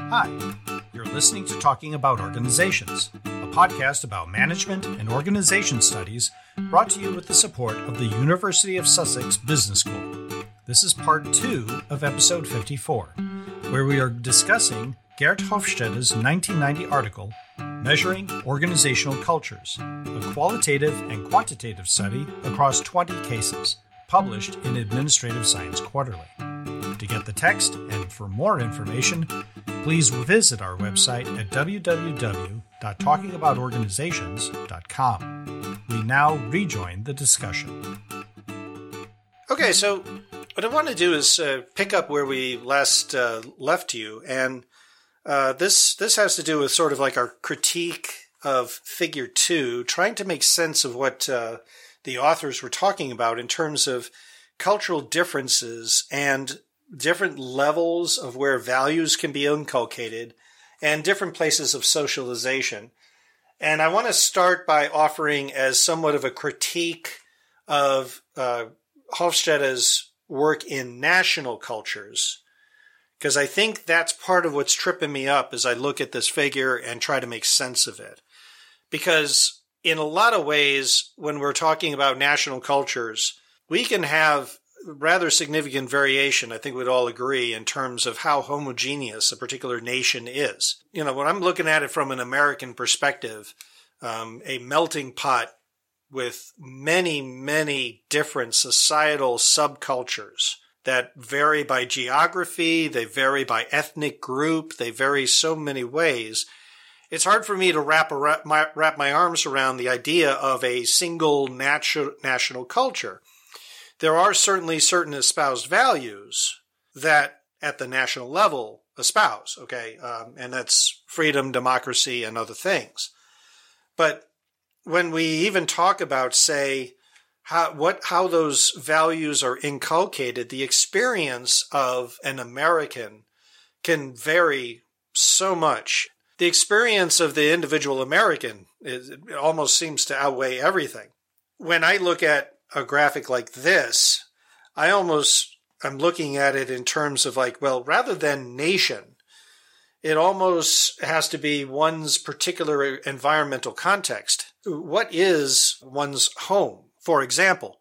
Hi, you're listening to Talking About Organizations, a podcast about management and organization studies brought to you with the support of the University of Sussex Business School. This is part 2 of episode 54, where we are discussing Geert Hofstede's 1990 article, Measuring Organizational Cultures, a qualitative and quantitative study across 20 cases, published in Administrative Science Quarterly. To get the text and for more information, please visit our website at www.talkingaboutorganizations.com. We now rejoin the discussion. Okay, so what I want to do is pick up where we last left you, and this has to do with sort of like our critique of Figure 2, trying to make sense of what the authors were talking about in terms of cultural differences and different levels of where values can be inculcated and different places of socialization. And I want to start by offering as somewhat of a critique of Hofstede's work in national cultures, because I think that's part of what's tripping me up as I look at this figure and try to make sense of it. Because in a lot of ways, when we're talking about national cultures, we can have rather significant variation, I think we'd all agree, in terms of how homogeneous a particular nation is. You know, when I'm looking at it from an American perspective, a melting pot with many, many different societal subcultures that vary by geography, they vary by ethnic group, they vary so many ways. It's hard for me to wrap my arms around the idea of a single national culture. There are certainly certain espoused values that at the national level espouse, okay? And that's freedom, democracy, and other things. But when we even talk about, say, how those values are inculcated, the experience of an American can vary so much. The experience of the individual American it almost seems to outweigh everything. When I look at a graphic like this, I'm looking at it in terms of like, well, rather than nation, it almost has to be one's particular environmental context. What is one's home, for example?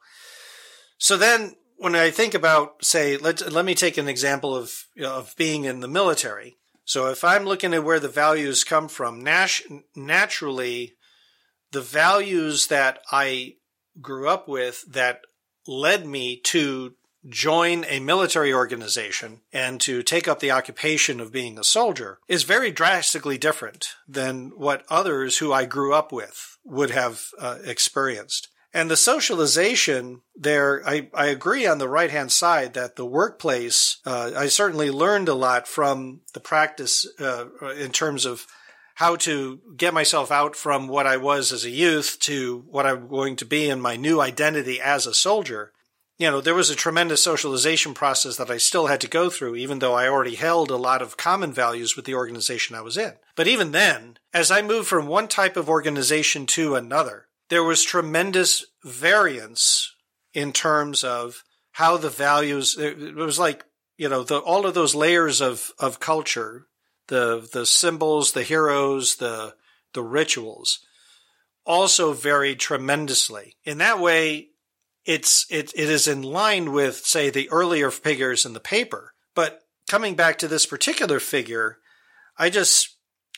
So then when I think about, say, let me take an example of being in the military. So if I'm looking at where the values come from, naturally, the values that I grew up with that led me to join a military organization and to take up the occupation of being a soldier is very drastically different than what others who I grew up with would have experienced. And the socialization there, I agree on the right-hand side that the workplace, I certainly learned a lot from the practice in terms of how to get myself out from what I was as a youth to what I'm going to be in my new identity as a soldier. You know, there was a tremendous socialization process that I still had to go through, even though I already held a lot of common values with the organization I was in. But even then, as I moved from one type of organization to another, there was tremendous variance in terms of how the values, it was like, you know, all of those layers of culture, the symbols, the heroes, the rituals also varied tremendously. In that way, it is in line with, say, the earlier figures in the paper. But coming back to this particular figure, I just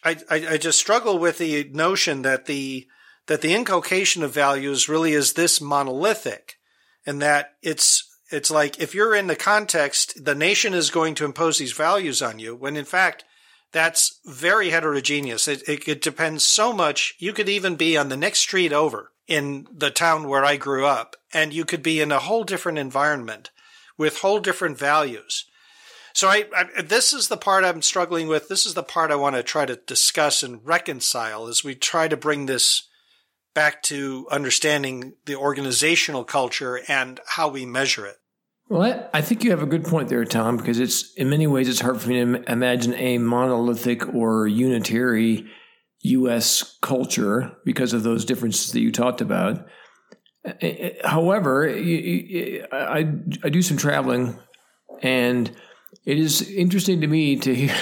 struggle with the notion that the inculcation of values really is this monolithic, and that it's like if you're in the context, the nation is going to impose these values on you, when in fact, that's very heterogeneous. It depends so much. You could even be on the next street over in the town where I grew up, and you could be in a whole different environment with whole different values. So this is the part I'm struggling with. This is the part I want to try to discuss and reconcile as we try to bring this back to understanding the organizational culture and how we measure it. Well, I think you have a good point there, Tom, because in many ways it's hard for me to imagine a monolithic or unitary U.S. culture because of those differences that you talked about. However, I do some traveling, and it is interesting to me to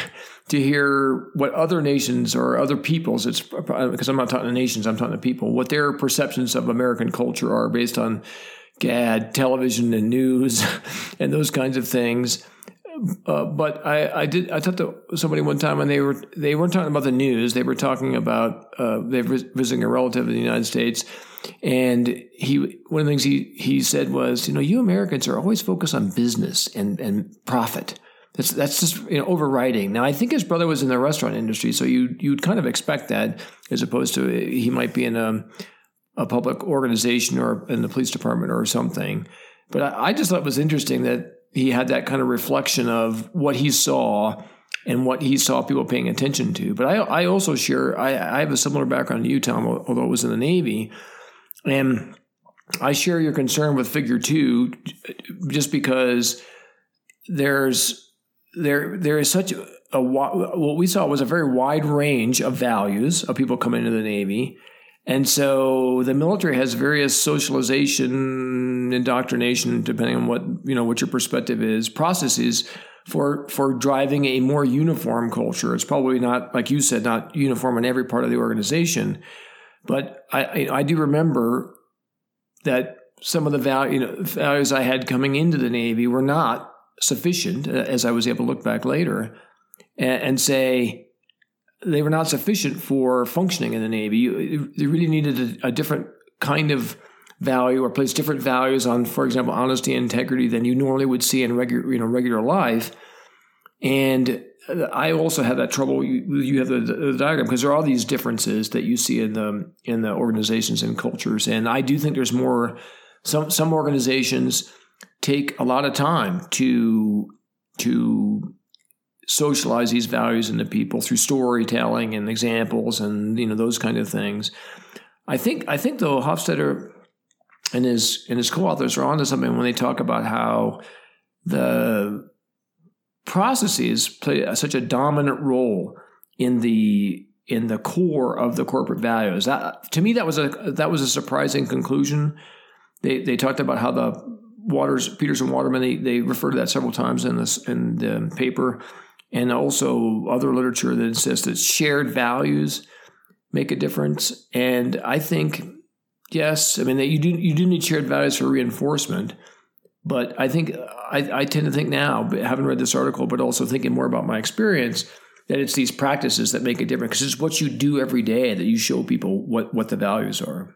to hear what other nations or other peoples, it's because I'm not talking to nations, I'm talking to people, what their perceptions of American culture are based on GAD, television and news and those kinds of things. But I talked to somebody one time, and they weren't talking about the news. They were talking about they were visiting a relative in the United States, and one of the things he said was, you Americans are always focused on business and profit. That's just overriding. Now, I think his brother was in the restaurant industry, so you'd kind of expect that, as opposed to he might be in a public organization or in the police department or something. But I just thought it was interesting that he had that kind of reflection of what he saw and what he saw people paying attention to. But I also share, I have a similar background to you, Tom, although I was in the Navy. And I share your concern with Figure 2 just because there is such what we saw was a very wide range of values of people coming into the Navy. And so the military has various socialization, indoctrination, depending on what your perspective is, processes for driving a more uniform culture. It's probably not, like you said, not uniform in every part of the organization. But I do remember that some of the values I had coming into the Navy were not sufficient, as I was able to look back later and say they were not sufficient for functioning in the Navy. You really needed a different kind of value, or place different values on, for example, honesty and integrity than you normally would see in regular life. And I also had that trouble. You have the diagram, because there are all these differences that you see in the organizations and cultures. And I do think there's more. Some organizations take a lot of time to socialize these values into people through storytelling and examples and those kind of things. I think though Hofstadter and his co-authors are onto something when they talk about how the processes play such a dominant role in the core of the corporate values. That, to me, that was a surprising conclusion. They talked about how the Peters and Waterman, they refer to that several times in the paper, and also other literature that insists that shared values make a difference. And I think, yes, I mean, that you do need shared values for reinforcement. But I think I tend to think now, having read this article, but also thinking more about my experience, that it's these practices that make a difference, because it's what you do every day that you show people what the values are.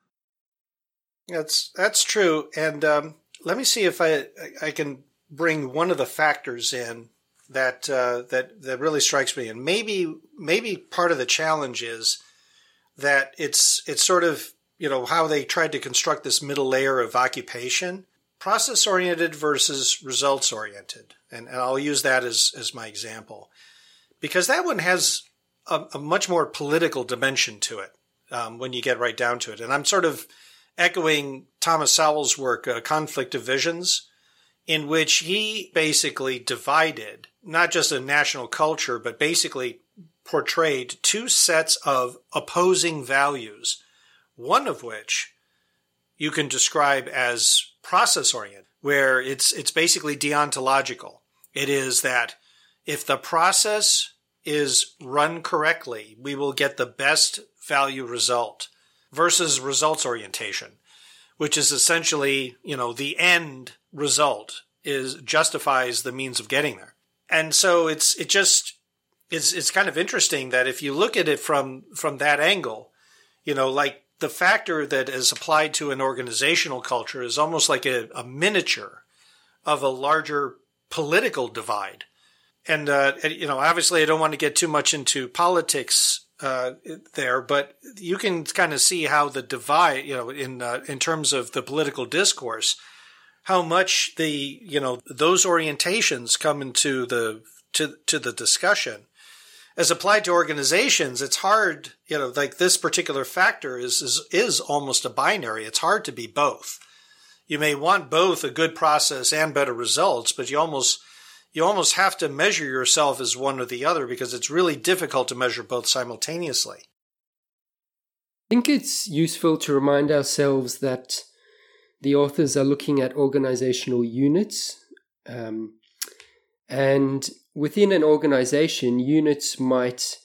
That's true. And let me see if I can bring one of the factors in that really strikes me. And maybe part of the challenge is that it's sort of, how they tried to construct this middle layer of occupation, process-oriented versus results-oriented. And I'll use that as my example, because that one has a much more political dimension to it when you get right down to it. And I'm sort of echoing Thomas Sowell's work, Conflict of Visions, in which he basically divided not just a national culture, but basically portrayed two sets of opposing values, one of which you can describe as process-oriented, where it's basically deontological. It is that if the process is run correctly, we will get the best value result, versus results orientation, which is essentially, the end result justifies the means of getting there. And so it's kind of interesting that if you look at it from that angle, like the factor that is applied to an organizational culture is almost like a miniature of a larger political divide. And, obviously I don't want to get too much into politics there, but you can kind of see how the divide, in terms of the political discourse, how much those orientations come into the discussion. As applied to organizations, it's hard, like this particular factor is almost a binary. It's hard to be both. You may want both a good process and better results, but you almost have to measure yourself as one or the other, because it's really difficult to measure both simultaneously. I think it's useful to remind ourselves that the authors are looking at organizational units, and within an organization, units might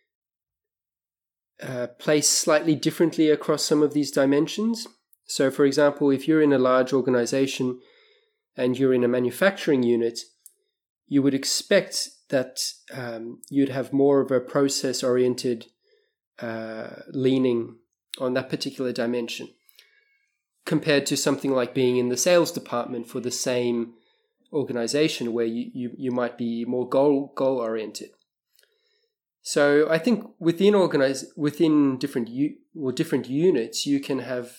place slightly differently across some of these dimensions. So, for example, if you're in a large organization and you're in a manufacturing unit, you would expect that you'd have more of a process-oriented leaning on that particular dimension compared to something like being in the sales department for the same organization where you might be more goal-oriented. So I think within different units, you can have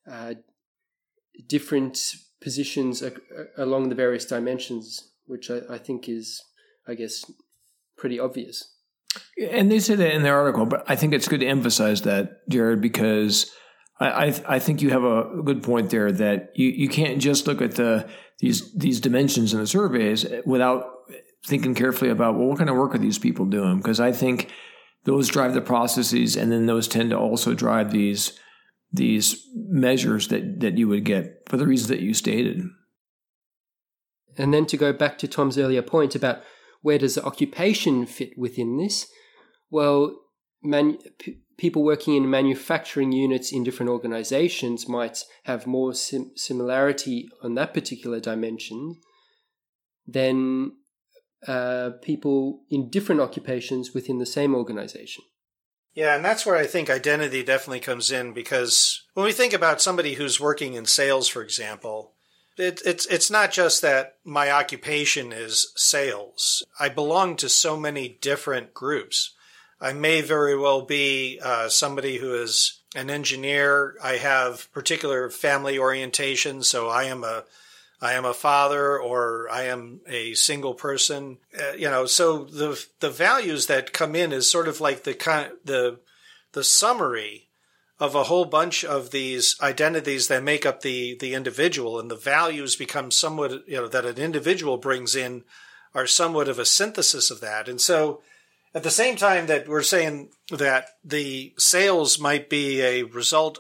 different positions along the various dimensions, which I think is, I guess, pretty obvious. And they say that in their article, but I think it's good to emphasize that, Jared, because I think you have a good point there that you can't just look at these dimensions in the surveys without thinking carefully about, well, what kind of work are these people doing? Because I think those drive the processes, and then those tend to also drive these measures that you would get for the reasons that you stated. And then to go back to Tom's earlier point about where does occupation fit within this? Well, people working in manufacturing units in different organizations might have more similarity on that particular dimension than people in different occupations within the same organization. Yeah, and that's where I think identity definitely comes in, because when we think about somebody who's working in sales, for example, it's not just that my occupation is sales. I belong to so many different groups. I may very well be somebody who is an engineer. I have particular family orientation, so I am a father, or I am a single person. So the values that come in is sort of like the summary of a whole bunch of these identities that make up the individual, and the values become somewhat, that an individual brings in are somewhat of a synthesis of that. And so at the same time that we're saying that the sales might be a result,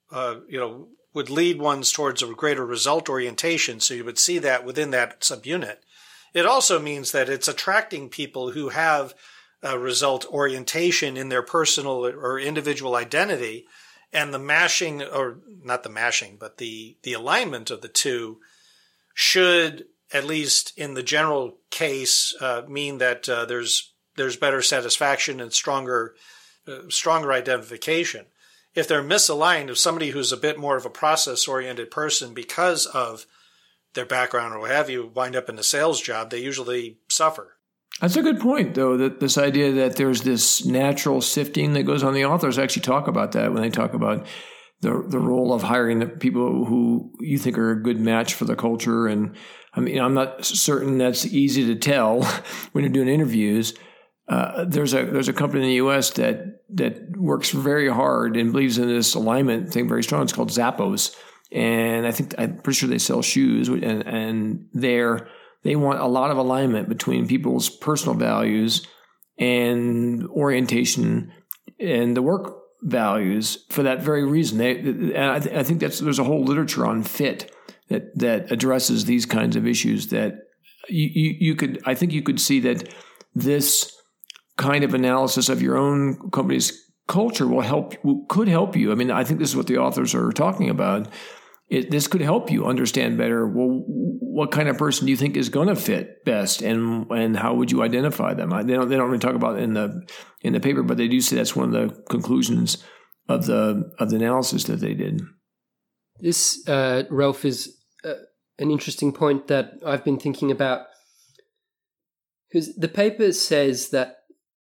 would lead ones towards a greater result orientation, so you would see that within that subunit. It also means that it's attracting people who have a result orientation in their personal or individual identity, and the mashing, or not the mashing, but the alignment of the two should, at least in the general case, mean that there's better satisfaction and stronger identification. If they're misaligned, if somebody who's a bit more of a process-oriented person because of their background or what have you wind up in a sales job, they usually suffer. That's a good point, though, that this idea that there's this natural sifting that goes on. The authors actually talk about that when they talk about the role of hiring the people who you think are a good match for the culture. And I mean, I'm not certain that's easy to tell when you're doing interviews. There's a company in the U.S. that works very hard and believes in this alignment thing very strong. It's called Zappos, and I'm pretty sure they sell shoes, and they want a lot of alignment between people's personal values and orientation and the work values for that very reason. I think there's a whole literature on fit that addresses these kinds of issues. That you could see that this kind of analysis of your own company's culture could help you. I mean, I think this is what the authors are talking about. This could help you understand better, well, what kind of person do you think is going to fit best, and how would you identify them? They don't really talk about it in the paper, but they do say that's one of the conclusions of the analysis that they did. This, Ralph, is an interesting point that I've been thinking about, because the paper says that,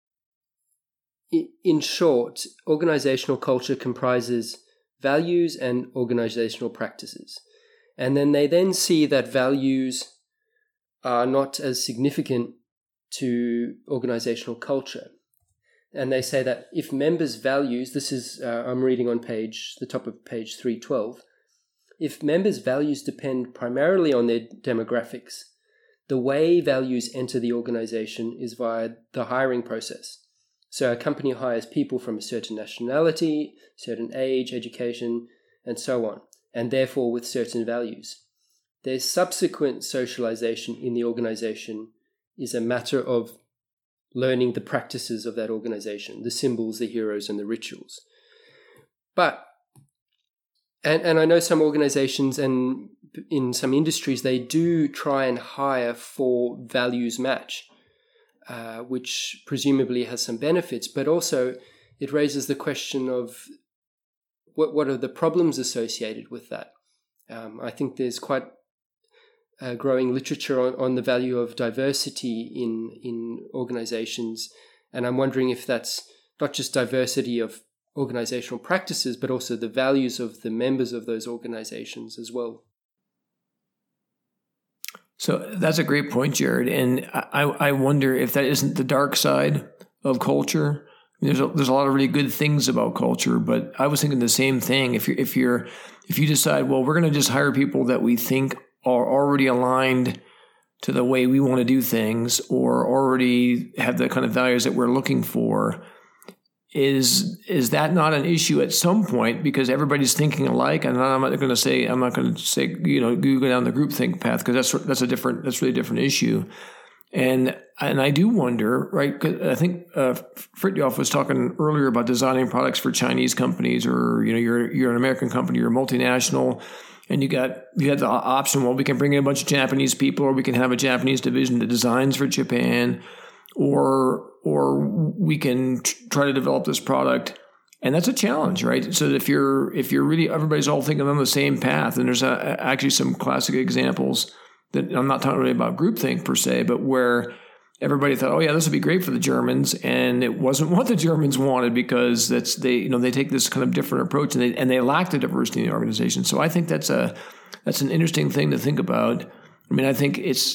in short, organizational culture comprises values and organizational practices. And then they see that values are not as significant to organizational culture. And they say that if members' values, this is, I'm reading on the top of page 312, if members' values depend primarily on their demographics, the way values enter the organization is via the hiring process. So a company hires people from a certain nationality, certain age, education, and so on, and therefore with certain values. Their subsequent socialization in the organization is a matter of learning the practices of that organization, the symbols, the heroes, and the rituals. But, and I know some organizations and in some industries, they do try and hire for values match, which presumably has some benefits, but also it raises the question of what are the problems associated with that. I think there's quite growing literature on the value of diversity in organizations, and I'm wondering if that's not just diversity of organizational practices, but also the values of the members of those organizations as well. So that's a great point, Jared. And I wonder if that isn't the dark side of culture. There's a lot of really good things about culture, but I was thinking the same thing. If you decide, well, we're going to just hire people that we think are already aligned to the way we want to do things, or already have the kind of values that we're looking for, is that not an issue at some point because everybody's thinking alike? And I'm not going to say you go down the groupthink path, because that's really a different issue. And I do wonder, right? Cause I think Fritjof was talking earlier about designing products for Chinese companies, or you're an American company, you're a multinational, and you had the option. Well, we can bring in a bunch of Japanese people, or we can have a Japanese division that designs for Japan, or we can try to develop this product. And that's a challenge, right? So if you're really, everybody's all thinking on the same path, and there's actually some classic examples that I'm not talking really about groupthink per se, but where everybody thought, oh yeah, this would be great for the Germans, and it wasn't what the Germans wanted, because they take this kind of different approach, and they lack the diversity in the organization. So I think that's an interesting thing to think about. I mean, I think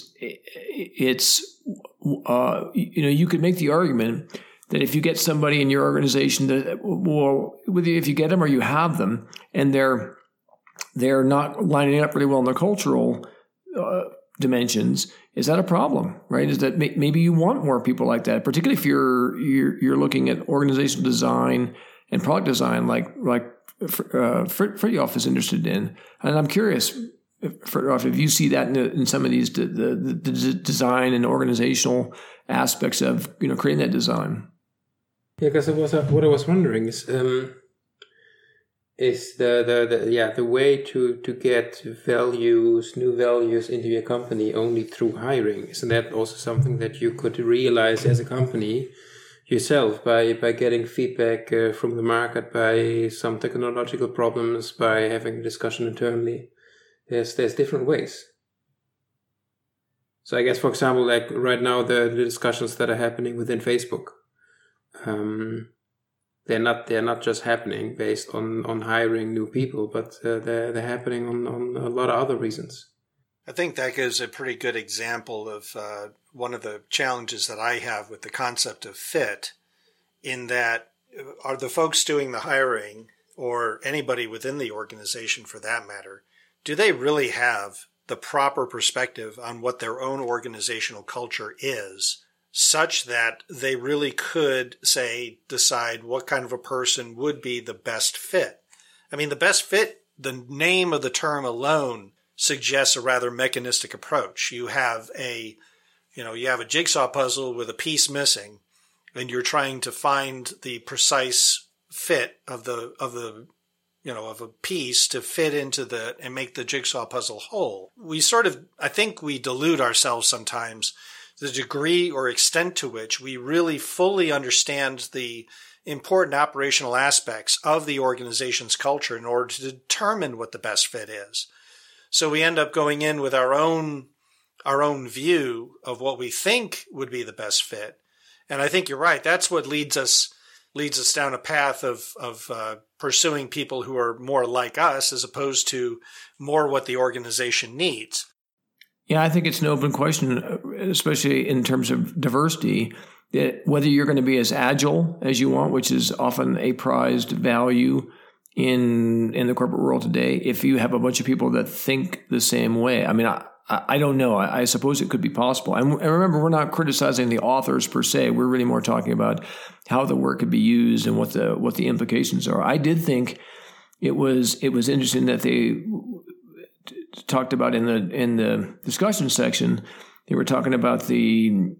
you could make the argument that if you get somebody in your organization that, well, if you get them or you have them, and they're not lining up really well in the cultural dimensions, is that a problem, right? Is that maybe you want more people like that, particularly if you're looking at organizational design and product design, like Fritjof is interested in. And I'm curious, Fritjof, if you see that in some of these the design and organizational aspects of creating that design. Yeah, because what I was wondering is the way to get new values into your company only through hiring. Isn't that also something that you could realize as a company yourself by getting feedback from the market, by some technological problems, by having a discussion internally? There's different ways. So I guess, for example, like right now, the discussions that are happening within Facebook, they're not just happening based on hiring new people, but they're happening on a lot of other reasons. I think that gives a pretty good example of one of the challenges that I have with the concept of fit, in that are the folks doing the hiring, or anybody within the organization for that matter, do they really have the proper perspective on what their own organizational culture is, such that they really could, say, decide what kind of a person would be the best fit? I mean, the best fit, the name of the term alone suggests a rather mechanistic approach. You have a jigsaw puzzle with a piece missing, and you're trying to find the precise fit of a piece to fit into and make the jigsaw puzzle whole. I think we delude ourselves sometimes, the degree or extent to which we really fully understand the important operational aspects of the organization's culture in order to determine what the best fit is. So we end up going in with our own view of what we think would be the best fit. And I think you're right. That's what leads us down a path of pursuing people who are more like us, as opposed to more what the organization needs. Yeah, I think it's an open question, especially in terms of diversity, that whether you're going to be as agile as you want, which is often a prized value in the corporate world today, if you have a bunch of people that think the same way. I mean, I don't know. I suppose it could be possible. And remember, we're not criticizing the authors per se. We're really more talking about how the work could be used and what the implications are. I did think it was interesting that they talked about in the discussion section They were talking about the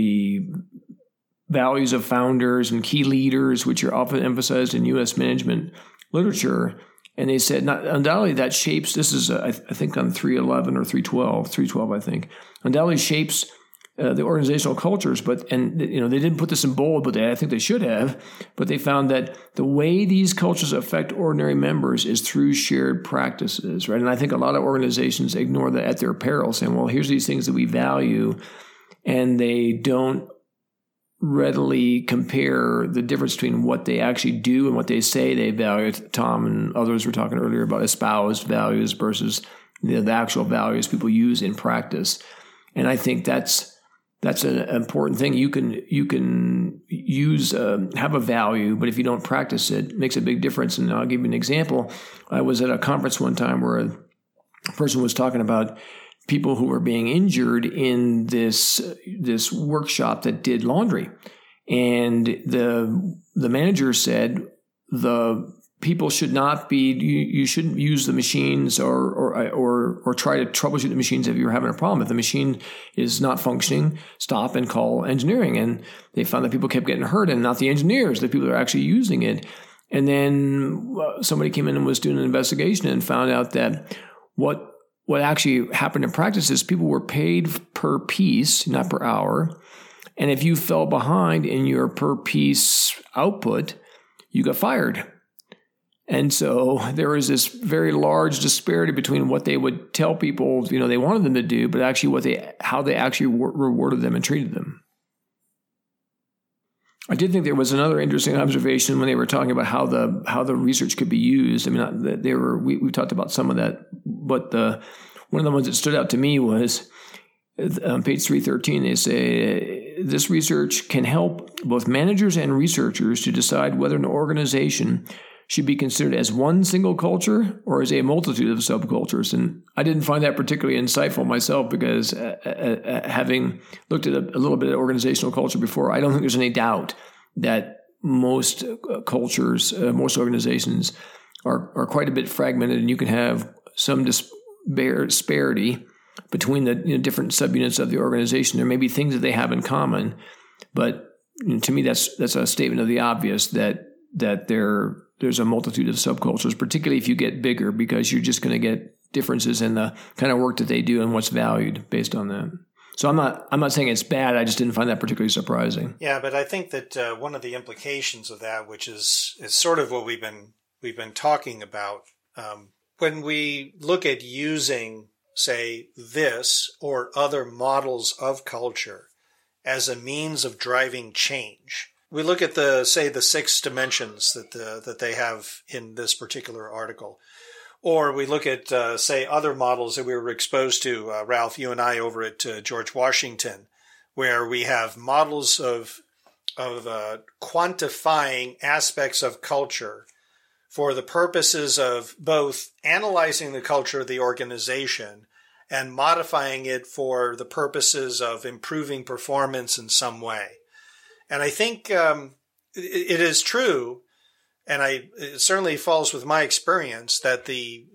values of founders and key leaders, which are often emphasized in U.S. management literature. And they said, undoubtedly that shapes, this is, I think on 311 or 312, I think, undoubtedly shapes the organizational cultures, and they didn't put this in bold, but I think they should have. But they found that the way these cultures affect ordinary members is through shared practices, right? And I think a lot of organizations ignore that at their peril, saying, "Well, here's these things that we value," and they don't readily compare the difference between what they actually do and what they say they value. Tom and others were talking earlier about espoused values versus the actual values people use in practice, and I think that's an important thing. You can use have a value, but if you don't practice it, it makes a big difference. And I'll give you an example. I was at a conference one time where a person was talking about people who were being injured in this workshop that did laundry, and the manager said the people should not be. You shouldn't use the machines or try to troubleshoot the machines if you're having a problem. If the machine is not functioning, stop and call engineering. And they found that people kept getting hurt, and not the engineers, the people that are actually using it. And then somebody came in and was doing an investigation and found out that what actually happened in practice is people were paid per piece, not per hour. And if you fell behind in your per piece output, you got fired. And so there was this very large disparity between what they would tell people, they wanted them to do, but actually how they actually rewarded them and treated them. I did think there was another interesting observation when they were talking about how the research could be used. I mean, we talked about some of that, but one of the ones that stood out to me was on page 313. They say this research can help both managers and researchers to decide whether an organization should be considered as one single culture or as a multitude of subcultures. And I didn't find that particularly insightful myself because having looked at a little bit of organizational culture before, I don't think there's any doubt that most cultures, most organizations are quite a bit fragmented, and you can have some disparity between the different subunits of the organization. There may be things that they have in common, but to me that's a statement of the obvious that there's a multitude of subcultures, particularly if you get bigger, because you're just going to get differences in the kind of work that they do and what's valued based on that. So I'm not saying it's bad. I just didn't find that particularly surprising. Yeah, but I think that one of the implications of that, which is sort of what we've been talking about, when we look at using, say, this or other models of culture as a means of driving change. We look at the 6 dimensions that they have in this particular article, or we look at say other models that we were exposed to, Ralph, you and I, over at George Washington, where we have models of quantifying aspects of culture for the purposes of both analyzing the culture of the organization and modifying it for the purposes of improving performance in some way. And I think it is true, and it certainly falls with my experience, that the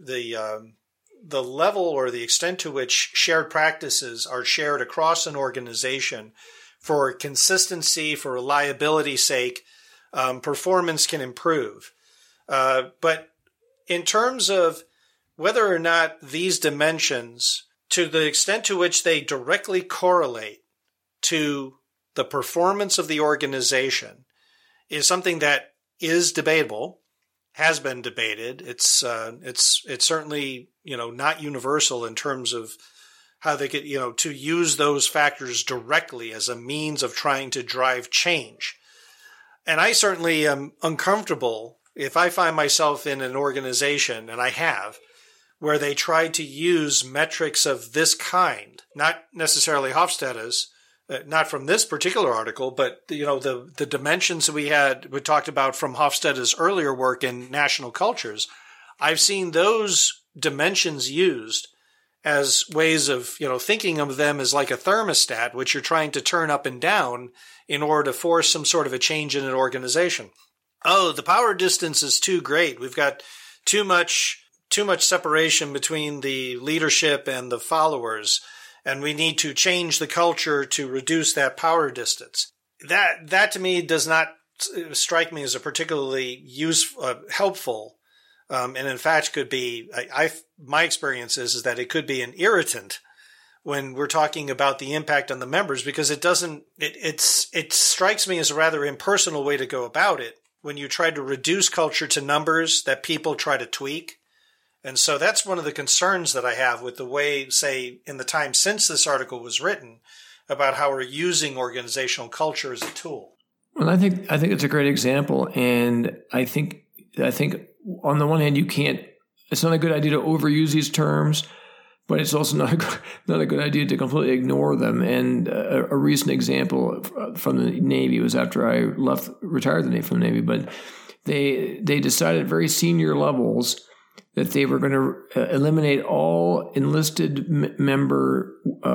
level or the extent to which shared practices are shared across an organization for consistency, for reliability's sake, performance can improve. But in terms of whether or not these dimensions, to the extent to which they directly correlate to the performance of the organization, is something that is debatable, has been debated. It's certainly, not universal in terms of how they get, to use those factors directly as a means of trying to drive change. And I certainly am uncomfortable if I find myself in an organization, and I have, where they try to use metrics of this kind, not necessarily Hofstede's, not from this particular article, but the dimensions that we talked about from Hofstede's earlier work in national cultures. I've seen those dimensions used as ways of thinking of them as like a thermostat, which you're trying to turn up and down in order to force some sort of a change in an organization. Oh, the power distance is too great. We've got too much separation between the leadership and the followers. and we need to change the culture to reduce that power distance. That to me does not strike me as a particularly helpful, and in fact could be, my experience is that it could be an irritant when we're talking about the impact on the members, because it strikes me as a rather impersonal way to go about it when you try to reduce culture to numbers that people try to tweak. And so that's one of the concerns that I have with the way, say, in the time since this article was written, about how we're using organizational culture as a tool. Well, I think it's a great example, and I think on the one hand, it's not a good idea to overuse these terms, but it's also not a good idea to completely ignore them. And a recent example from the Navy was after I retired from the Navy, but they decided at very senior levels that they were going to eliminate all enlisted member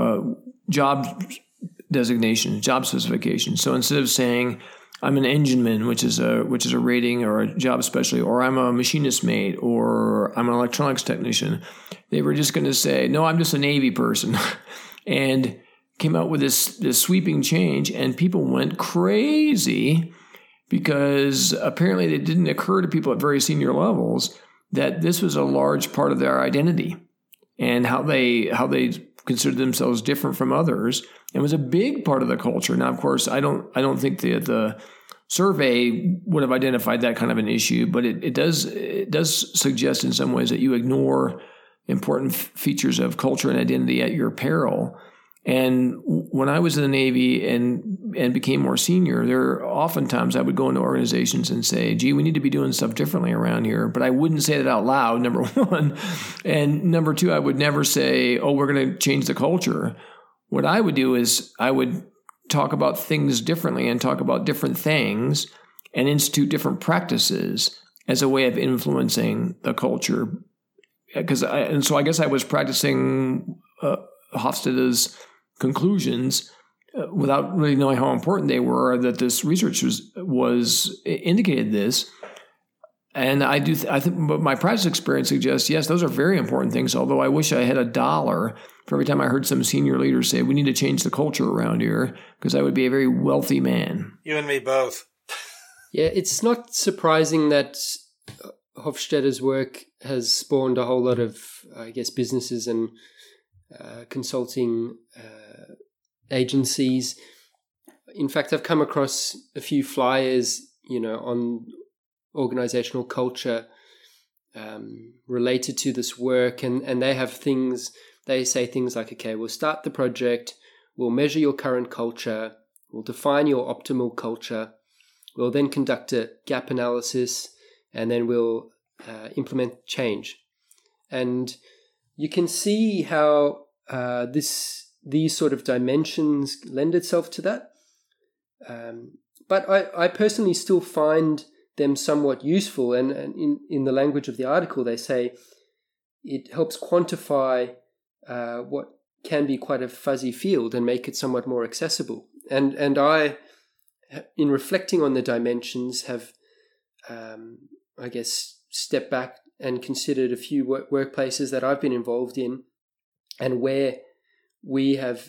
job designations, job specifications. So instead of saying I'm an engineman, which is a rating or a job specialty, or I'm a machinist mate, or I'm an electronics technician, they were just going to say, no, I'm just a Navy person, and came out with this sweeping change, and people went crazy because apparently it didn't occur to people at very senior levels that this was a large part of their identity and how they considered themselves different from others. It was a big part of the culture. Now, of course, I don't think the survey would have identified that kind of an issue, but it does suggest in some ways that you ignore important features of culture and identity at your peril. And when I was in the Navy and became more senior, oftentimes I would go into organizations and say, gee, we need to be doing stuff differently around here. But I wouldn't say that out loud, number one. And number two, I would never say, oh, we're going to change the culture. What I would do is I would talk about things differently and talk about different things and institute different practices as a way of influencing the culture. So I guess I was practicing Hofstede's conclusions without really knowing how important they were, that this research was indicated this. And I think, but my practice experience suggests, yes, those are very important things, although I wish I had $1 for every time I heard some senior leader say, we need to change the culture around here, because I would be a very wealthy man. You and me both. Yeah, it's not surprising that Hofstede's work has spawned a whole lot of, I guess, businesses and consulting agencies. In fact, I've come across a few flyers, on organizational culture related to this work, and they have things. They say things like, okay, we'll start the project, we'll measure your current culture, we'll define your optimal culture, we'll then conduct a gap analysis, and then we'll implement change. And you can see how these sort of dimensions lend itself to that. But I personally still find them somewhat useful. And in the language of the article, they say it helps quantify what can be quite a fuzzy field and make it somewhat more accessible. And I, in reflecting on the dimensions, have, I guess, stepped back and considered a few workplaces that I've been involved in and where we have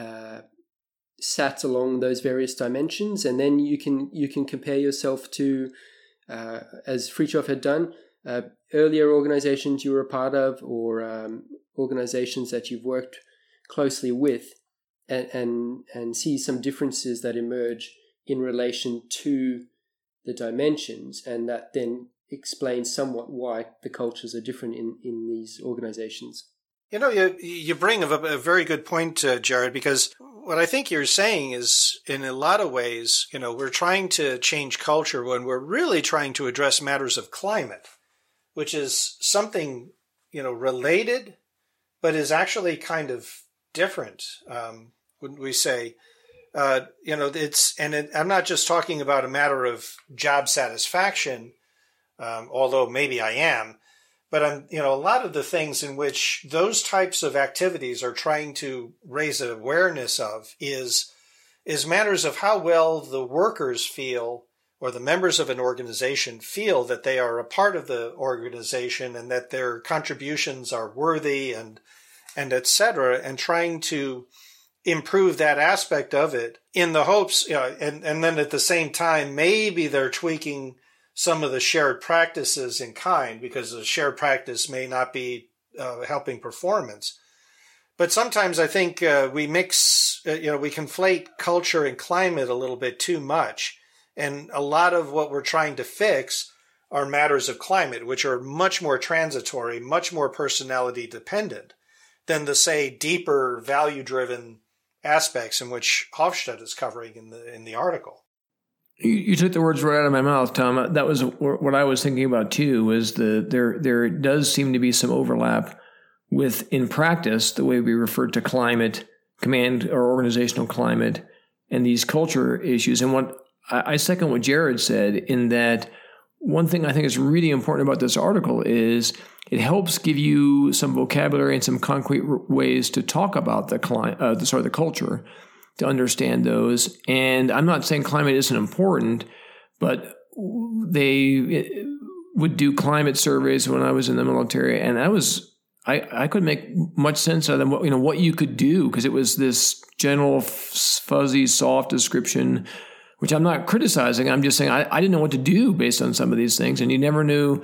sat along those various dimensions. And then you can compare yourself to, as Fritjof had done, earlier organizations you were a part of, or organizations that you've worked closely with, and see some differences that emerge in relation to the dimensions, and that then explains somewhat why the cultures are different in these organizations. You bring up a very good point, Jared, because what I think you're saying is, in a lot of ways, we're trying to change culture when we're really trying to address matters of climate, which is something, related, but is actually kind of different. Wouldn't we say, I'm not just talking about a matter of job satisfaction, although maybe I am, but a lot of the things in which those types of activities are trying to raise awareness of is matters of how well the workers feel, or the members of an organization feel, that they are a part of the organization and that their contributions are worthy and and et cetera, and trying to improve that aspect of it in the hopes, and then at the same time, maybe they're tweaking some of the shared practices in kind, because the shared practice may not be helping performance. But sometimes I think we mix, we conflate culture and climate a little bit too much. And a lot of what we're trying to fix are matters of climate, which are much more transitory, much more personality dependent than the, say, deeper value-driven aspects in which Hofstede is covering in the article. You took the words right out of my mouth, Tom. That was what I was thinking about too. Was there does seem to be some overlap with, in practice, the way we refer to climate, command or organizational climate, and these culture issues. And what I second what Jared said, in that one thing I think is really important about this article is it helps give you some vocabulary and some concrete ways to talk about the culture, to understand those. And I'm not saying climate isn't important, but they would do climate surveys when I was in the military, and I couldn't make much sense of them. What you could do, because it was this general fuzzy, soft description, which I'm not criticizing. I'm just saying I didn't know what to do based on some of these things, and you never knew.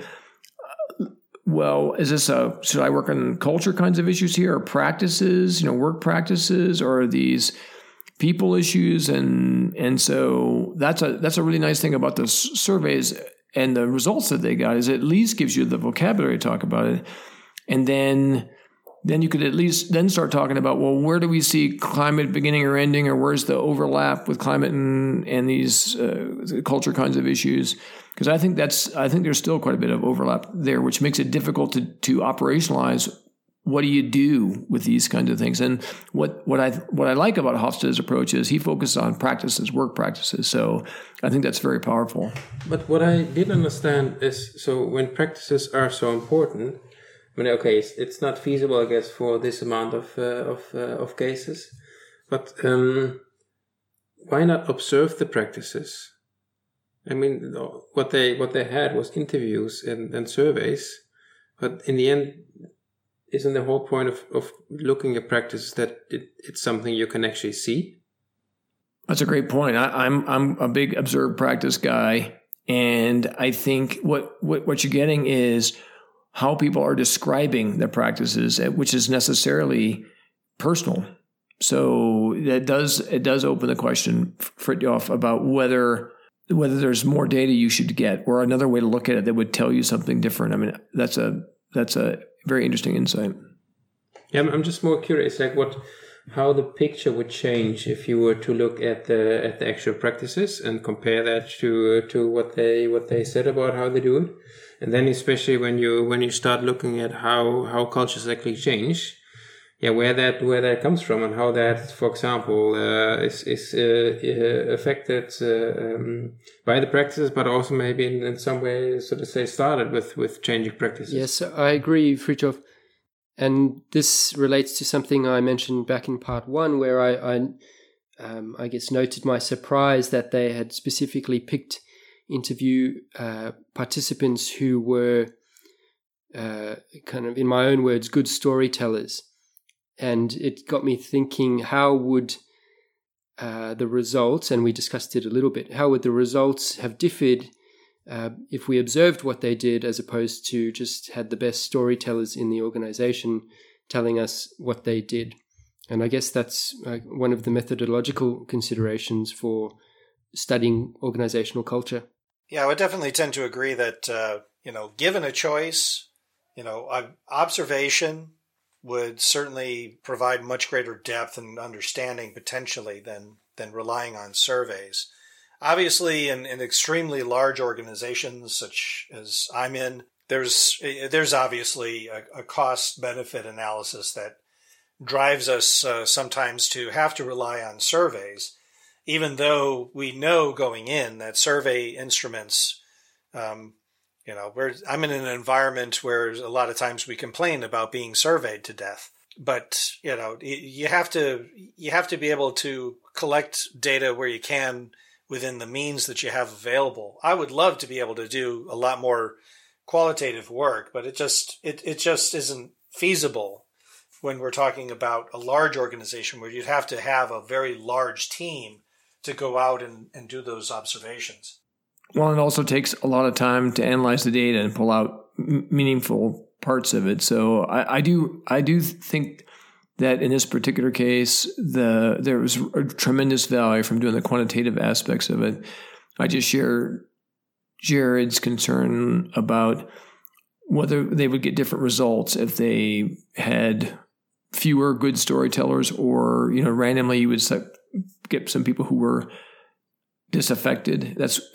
Well, should I work on culture kinds of issues here, or practices, work practices, or are these people issues? And so that's a really nice thing about the surveys and the results that they got, is it at least gives you the vocabulary to talk about it. And then you could at least then start talking about, well, where do we see climate beginning or ending, or where's the overlap with climate and these culture kinds of issues? Because I think there's still quite a bit of overlap there, which makes it difficult to operationalize. What do you do with these kinds of things? And what I like about Hofstede's approach is he focuses on practices, work practices. So I think that's very powerful. But what I didn't understand is, so when practices are so important, it's not feasible, I guess, for this amount of cases. But why not observe the practices? What they had was interviews and surveys, but in the end, isn't the whole point of looking at practice that it's something you can actually see? That's a great point. I'm a big observed practice guy, and I think what you're getting is how people are describing their practices, which is necessarily personal. So it does open the question, Fridtjof, about whether there's more data you should get, or another way to look at it that would tell you something different. That's a very interesting insight. Yeah, I'm just more curious, how the picture would change if you were to look at the actual practices and compare that to what they said about how they do it, and then especially when you start looking at how cultures actually change, where that comes from, and how that, for example, is affected by the practices, but also maybe in some way, so to say, started with changing practices. Yes, I agree, Fridtjof. And this relates to something I mentioned back in part 1, where I guess noted my surprise that they had specifically picked interview participants who were kind of, in my own words, good storytellers. And it got me thinking, how would the results, and we discussed it a little bit, how would the results have differed if we observed what they did, as opposed to just had the best storytellers in the organization telling us what they did? And I guess that's one of the methodological considerations for studying organizational culture. Yeah, I would definitely tend to agree that, given a choice, observation would certainly provide much greater depth and understanding potentially than relying on surveys. Obviously, in extremely large organizations such as I'm in, there's obviously a cost-benefit analysis that drives us sometimes to have to rely on surveys, even though we know going in that survey instruments, I'm in an environment where a lot of times we complain about being surveyed to death. But, you have to be able to collect data where you can within the means that you have available. I would love to be able to do a lot more qualitative work, but it just isn't feasible when we're talking about a large organization where you'd have to have a very large team to go out and do those observations. Well, it also takes a lot of time to analyze the data and pull out meaningful parts of it. So I do think that in this particular case, there was a tremendous value from doing the quantitative aspects of it. I just share Jared's concern about whether they would get different results if they had fewer good storytellers, or randomly you would get some people who were disaffected.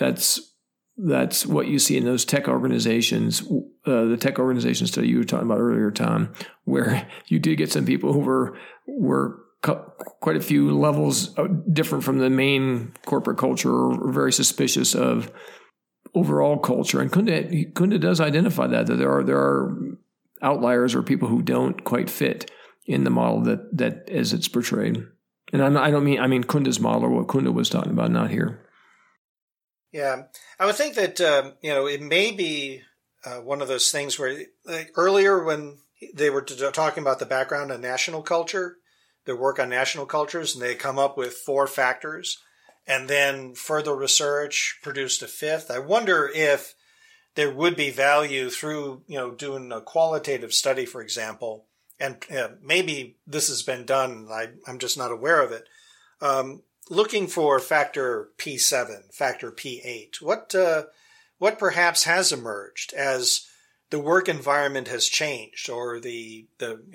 That's what you see in those tech organizations, the tech organization study you were talking about earlier, Tom, where you did get some people who were quite a few levels different from the main corporate culture, or very suspicious of overall culture. And Kunda does identify that there are outliers or people who don't quite fit in the model that as it's portrayed. And I mean Kunda's model, or what Kunda was talking about, not here. Yeah, I would think that it may be one of those things where, like, earlier when they were talking about the background on national culture, their work on national cultures, and they come up with 4 factors, and then further research produced a 5th. I wonder if there would be value through doing a qualitative study, for example, and maybe this has been done. I'm just not aware of it. Looking for factor P7, factor P8, what perhaps has emerged as the work environment has changed, or the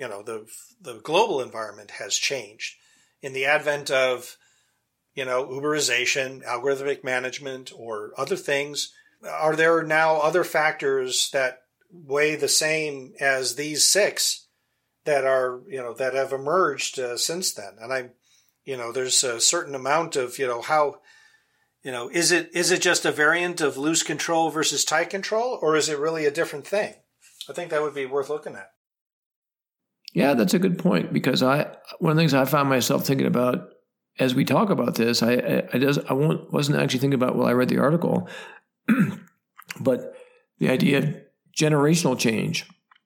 global environment has changed in the advent of Uberization, algorithmic management, or other things. Are there now other factors that weigh the same as these 6 that are that have emerged since then? And there's a certain amount of, how, is it just a variant of loose control versus tight control, or is it really a different thing? I think that would be worth looking at. Yeah, that's a good point, because one of the things I found myself thinking about as we talk about this, I wasn't actually thinking about, I read the article, but the idea of generational change,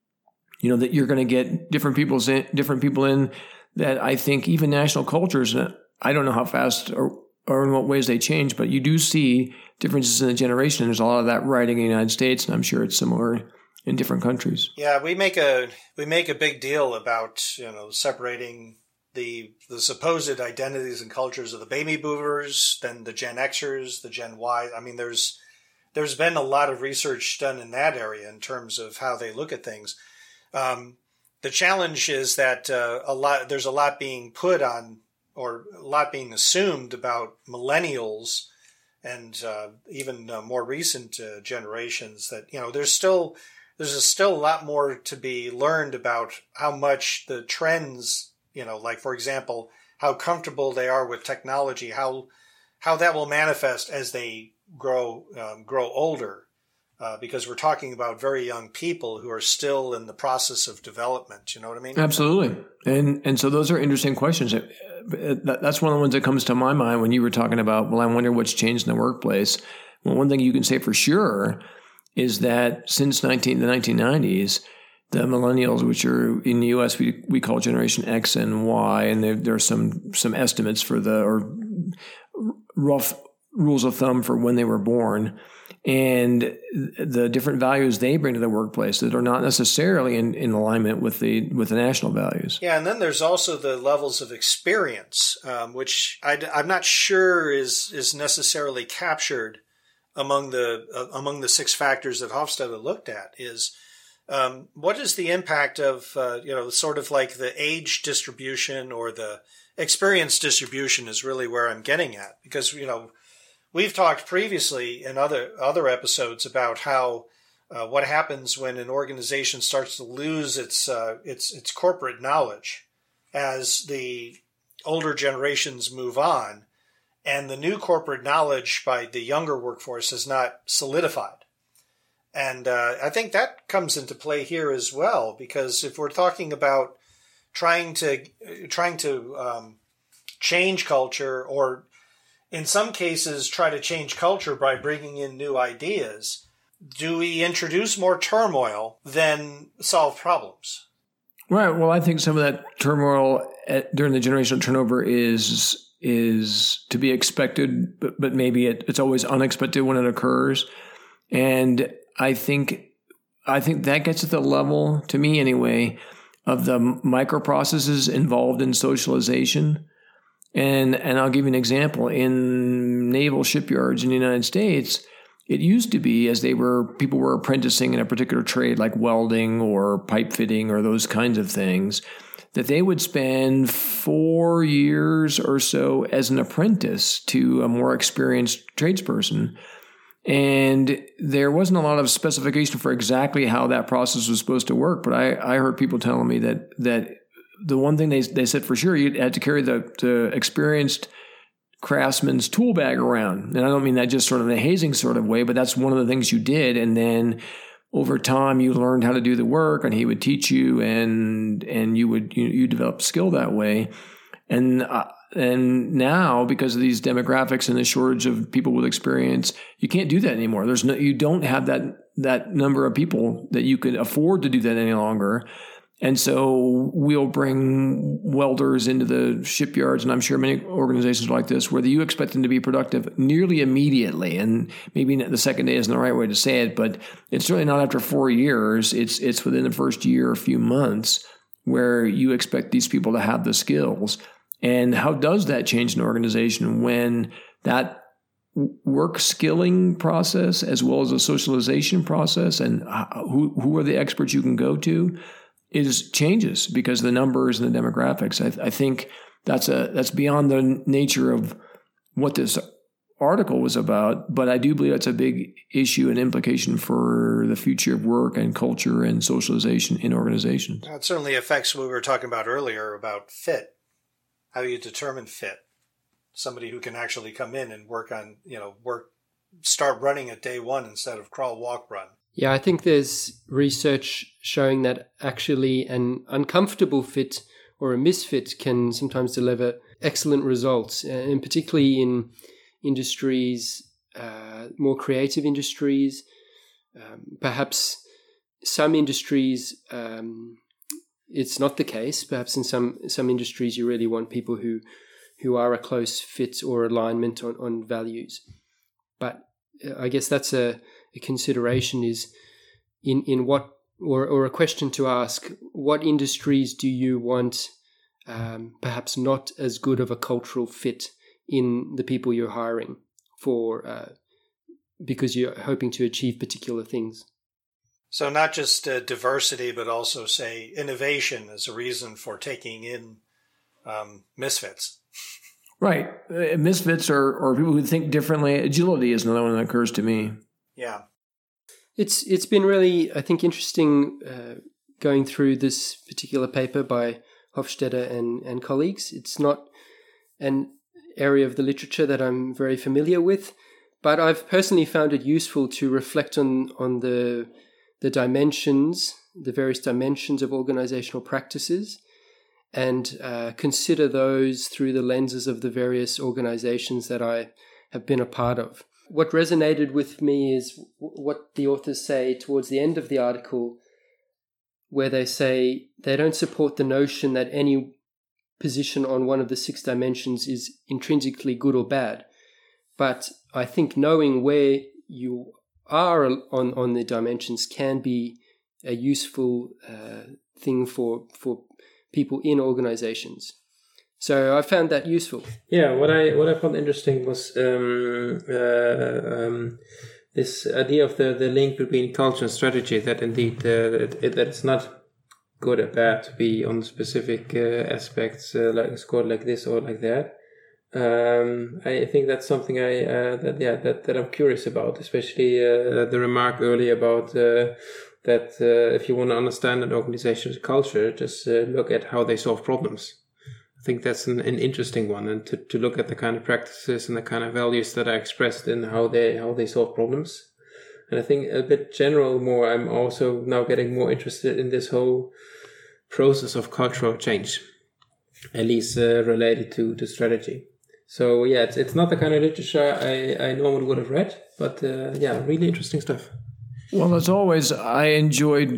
that you're going to get different people in, that I think even national cultures, I don't know how fast or in what ways they change, but you do see differences in the generation. There's a lot of that writing in the United States, and I'm sure it's similar in different countries. Yeah, we make a big deal about separating the supposed identities and cultures of the baby boomers, then the Gen Xers, the Gen Y. I mean, there's been a lot of research done in that area in terms of how they look at things. The challenge is that there's a lot being put on, or a lot being assumed about millennials and even more recent generations, that there's still a lot more to be learned about how much the trends, like, for example, how comfortable they are with technology, how that will manifest as they grow older. Because we're talking about very young people who are still in the process of development. You know what I mean? Absolutely. And so those are interesting questions. That's one of the ones that comes to my mind when you were talking about, I wonder what's changed in the workplace. Well, one thing you can say for sure is that since the 1990s, the millennials, which are in the U.S., we call Generation X and Y, and there are some estimates for or rough rules of thumb for when they were born, and the different values they bring to the workplace that are not necessarily in alignment with the national values. Yeah, and then there's also the levels of experience, which I'm not sure is necessarily captured among the 6 factors that Hofstede looked at. Is what is the impact of sort of like the age distribution or the experience distribution is really where I'm getting at, because we've talked previously in other episodes about how what happens when an organization starts to lose its corporate knowledge as the older generations move on, and the new corporate knowledge by the younger workforce is not solidified. And I think that comes into play here as well, because if we're talking about trying to change culture, or in some cases try to change culture by bringing in new ideas, do we introduce more turmoil than solve problems? Right. Well, I think some of that turmoil during the generational turnover is to be expected, but maybe it's always unexpected when it occurs. And I think that gets at the level, to me anyway, of the microprocesses involved in socialization. And I'll give you an example. In naval shipyards in the United States, it used to be, as people were apprenticing in a particular trade like welding or pipe fitting or those kinds of things, that they would spend 4 years or so as an apprentice to a more experienced tradesperson. And there wasn't a lot of specification for exactly how that process was supposed to work. But I heard people telling me that the one thing they said for sure, you had to carry the experienced craftsman's tool bag around. And I don't mean that just sort of in a hazing sort of way, but that's one of the things you did. And then over time you learned how to do the work, and he would teach you, and you develop skill that way. And now, because of these demographics and the shortage of people with experience, you can't do that anymore. You don't have that number of people that you can afford to do that any longer. And so we'll bring welders into the shipyards, and I'm sure many organizations like this, where you expect them to be productive nearly immediately. And maybe the second day isn't the right way to say it, but it's certainly not after 4 years. It's within the first year or few months where you expect these people to have the skills. And how does that change an organization when that work skilling process, as well as a socialization process, and who are the experts you can go to, changes because of the numbers and the demographics. I think that's beyond the nature of what this article was about, but I do believe that's a big issue and implication for the future of work and culture and socialization in organizations. It certainly affects what we were talking about earlier about fit, how you determine fit. Somebody who can actually come in and start running at day one instead of crawl, walk, run. Yeah, I think there's research showing that actually an uncomfortable fit or a misfit can sometimes deliver excellent results, and particularly in industries, more creative industries. Perhaps some industries, it's not the case. Perhaps in some industries, you really want people who are a close fit or alignment on values. But I guess that's a consideration is in what, or a question to ask, what industries do you want perhaps not as good of a cultural fit in the people you're hiring for, because you're hoping to achieve particular things? So not just diversity, but also, say, innovation as a reason for taking in misfits. Right. Misfits or people who think differently. Agility is another one that occurs to me. Yeah. It's been really, I think, interesting going through this particular paper by Hofstede and colleagues. It's not an area of the literature that I'm very familiar with, but I've personally found it useful to reflect on the dimensions, the various dimensions of organizational practices, and consider those through the lenses of the various organizations that I have been a part of. What resonated with me is what the authors say towards the end of the article, where they say they don't support the notion that any position on one of the 6 dimensions is intrinsically good or bad. But I think knowing where you are on the dimensions can be a useful thing for people in organizations. So I found that useful. Yeah, what I found interesting was this idea of the link between culture and strategy, that indeed that it's not good or bad to be on specific aspects like scored like this or like that. I think that's something that I'm curious about, especially the remark earlier about that if you want to understand an organization's culture, just look at how they solve problems. I think that's an interesting one, and to look at the kind of practices and the kind of values that are expressed in how they solve problems. And I think a bit general more, I'm also now getting more interested in this whole process of cultural change, at least related to strategy. So yeah, it's not the kind of literature I normally would have read, but really interesting stuff. Well, as always, I enjoyed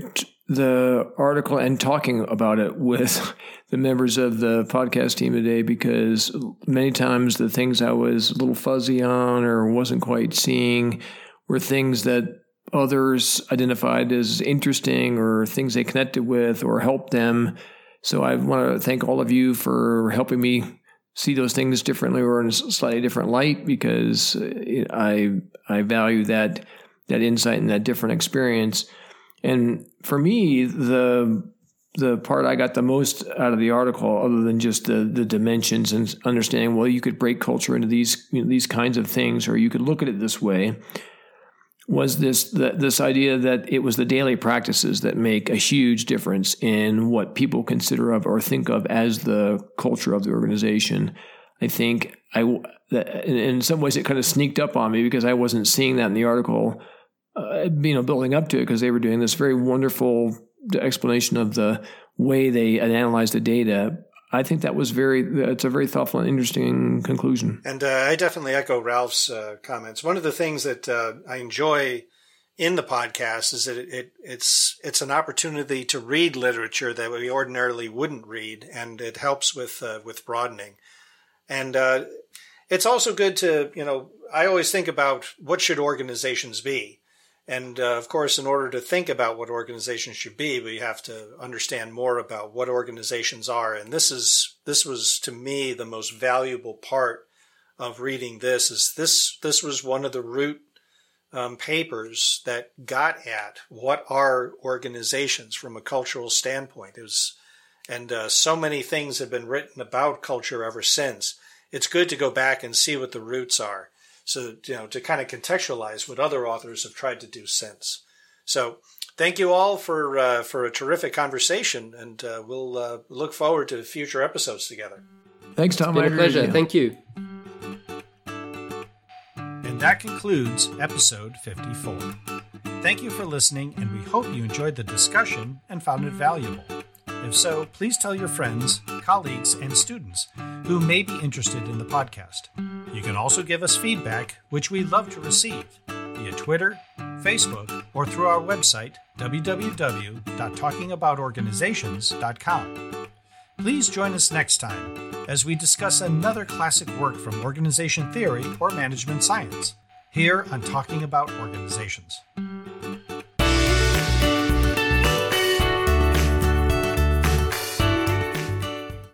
the article and talking about it with the members of the podcast team today, because many times the things I was a little fuzzy on or wasn't quite seeing were things that others identified as interesting or things they connected with or helped them. So I want to thank all of you for helping me see those things differently or in a slightly different light, because I value that insight and that different experience. And for me, the part I got the most out of the article, other than just the dimensions and understanding, well, you could break culture into these kinds of things, or you could look at it this way, was this idea that it was the daily practices that make a huge difference in what people consider of or think of as the culture of the organization. I think in some ways it kind of sneaked up on me because I wasn't seeing that in the article, building up to it, because they were doing this very wonderful explanation of the way they analyzed the data. I think that was it's a very thoughtful and interesting conclusion. And I definitely echo Ralph's comments. One of the things that I enjoy in the podcast is that it's an opportunity to read literature that we ordinarily wouldn't read, and it helps with broadening. And it's also good to, I always think about what should organizations be. And of course, in order to think about what organizations should be, we have to understand more about what organizations are. And this was, to me, the most valuable part of reading this. This was one of the root papers that got at what are organizations from a cultural standpoint. So many things have been written about culture ever since. It's good to go back and see what the roots are. So, to kind of contextualize what other authors have tried to do since. So thank you all for a terrific conversation, and we'll look forward to future episodes together. Thanks, Tom. It's been a pleasure. Thank you. And that concludes episode 54. Thank you for listening, and we hope you enjoyed the discussion and found it valuable. If so, please tell your friends, colleagues, and students who may be interested in the podcast. You can also give us feedback, which we love to receive, via Twitter, Facebook, or through our website, www.talkingaboutorganizations.com. Please join us next time as we discuss another classic work from organization theory or management science, here on Talking About Organizations.